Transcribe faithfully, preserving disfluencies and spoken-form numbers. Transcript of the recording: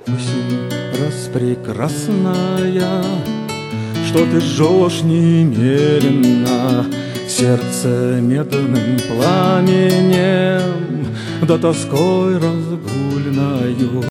Осень распрекрасная, что ты жжешь немеренно сердце медным пламенем, да тоской разгульною.